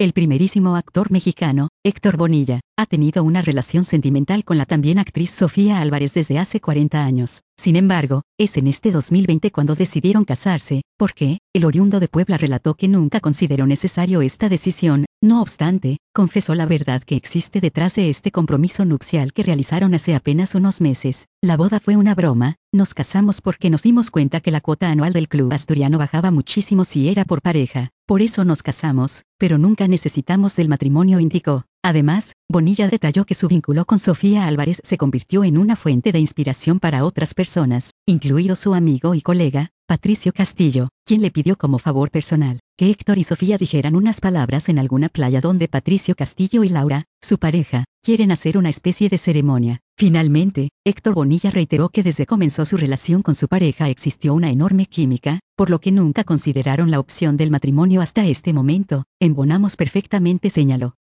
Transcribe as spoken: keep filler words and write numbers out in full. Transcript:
El primerísimo actor mexicano, Héctor Bonilla, ha tenido una relación sentimental con la también actriz Sofía Álvarez desde hace cuarenta años. Sin embargo, es en este dos mil veinte cuando decidieron casarse, porque, el oriundo de Puebla relató que nunca consideró necesario esta decisión. No obstante, confesó la verdad que existe detrás de este compromiso nupcial que realizaron hace apenas unos meses. La boda fue una broma, nos casamos porque nos dimos cuenta que la cuota anual del club asturiano bajaba muchísimo si era por pareja. Por eso nos casamos, pero nunca necesitamos del matrimonio, indicó. Además, Bonilla detalló que su vínculo con Sofía Álvarez se convirtió en una fuente de inspiración para otras personas, incluido su amigo y colega, Patricio Castillo, quien le pidió como favor personal que Héctor y Sofía dijeran unas palabras en alguna playa donde Patricio Castillo y Laura, su pareja, quieren hacer una especie de ceremonia. Finalmente, Héctor Bonilla reiteró que desde comenzó su relación con su pareja existió una enorme química, por lo que nunca consideraron la opción del matrimonio hasta este momento. Embonamos perfectamente, señaló.